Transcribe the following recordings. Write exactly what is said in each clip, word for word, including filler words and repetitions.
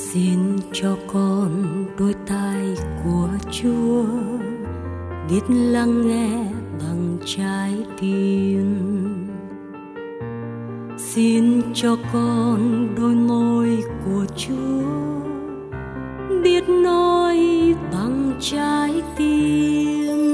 Xin cho con đôi tai của Chúa, biết lắng nghe bằng trái tim. Xin cho con đôi môi của Chúa, biết nói bằng trái tim.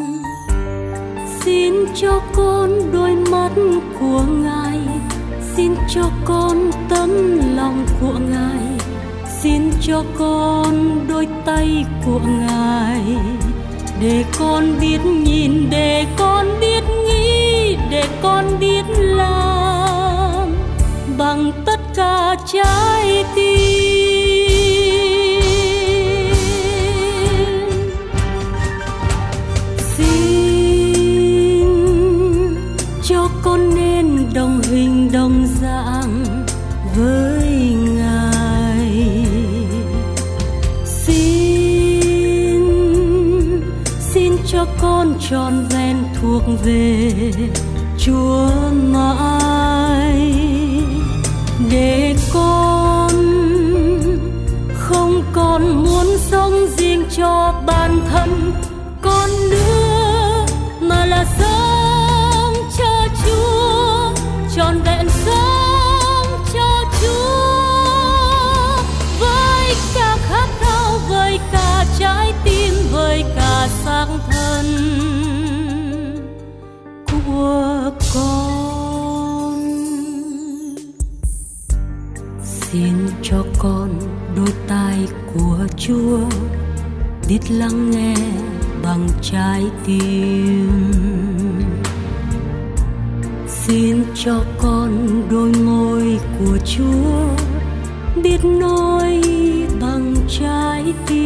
Xin cho con đôi mắt của Ngài, xin cho con tấm lòng của Ngài, xin cho con đôi tay của Ngài, để con biết nhìn, để con biết nghĩ, để con biết làm bằng tất cả trái tim. Xin cho con nên đồng hình đồng dạng với Ngài. Xin xin cho con trọn vẹn thuộc về Chúa mãi, để con không còn muốn sống riêng cho bản thân con nữa, mà là sống cho Chúa, trọn vẹn sống cho Chúa, với cả khát khao, với cả trái tim, với cả xác thân của con. Xin cho con đôi tai của Chúa, biết lắng nghe bằng trái tim. Xin cho con đôi môi của Chúa, biết nói bằng trái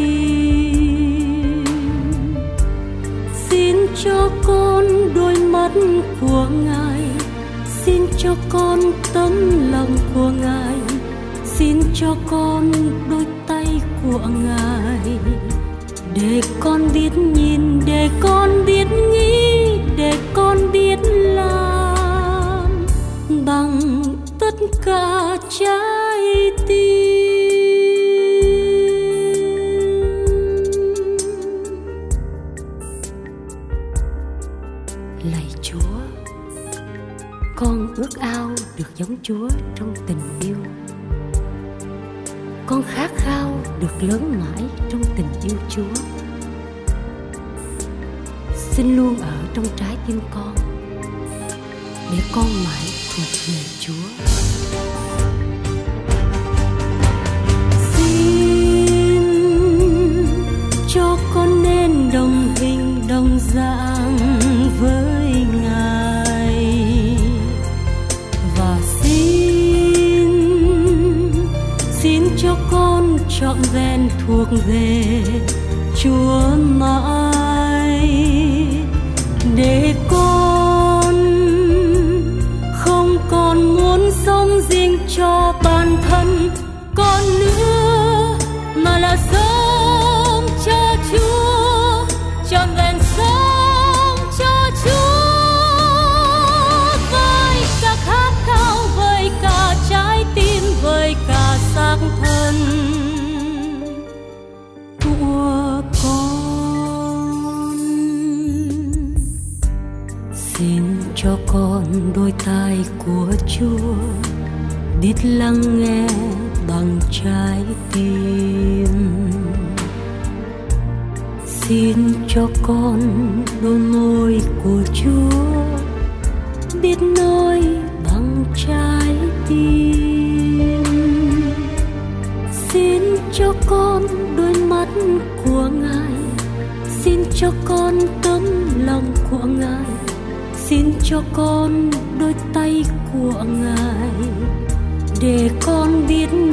tim. Xin cho con đôi mắt của Ngài, xin cho con tấm lòng của Ngài, xin cho con đôi tay của Ngài, để con biết nhìn, để con biết nghĩ, để con biết làm bằng tất cả trái tim. Lạy Chúa, con ước ao được giống Chúa trong tình yêu. Con khát khao được lớn mãi trong tình yêu Chúa. Xin luôn ở trong trái tim con, để con mãi thuộc về Chúa. Xin cho con nên đồng hình đồng dạng với Ngài, và xin xin cho con trọn vẹn thuộc về Chúa mãi, để con không còn muốn sống riêng cho bản thân con nữa, mà là sống cho Chúa, trọn vẹn sống cho Chúa, với cả khát khao, với cả trái tim, với cả xác thân của con. Xin cho con đôi tai của Chúa, biết lắng nghe bằng trái tim. Xin cho con đôi môi của Chúa, biết nói bằng trái tim. Xin cho con đôi mắt của Ngài, xin cho con tấm lòng của Ngài, xin cho con đôi tay của Ngài, để con biết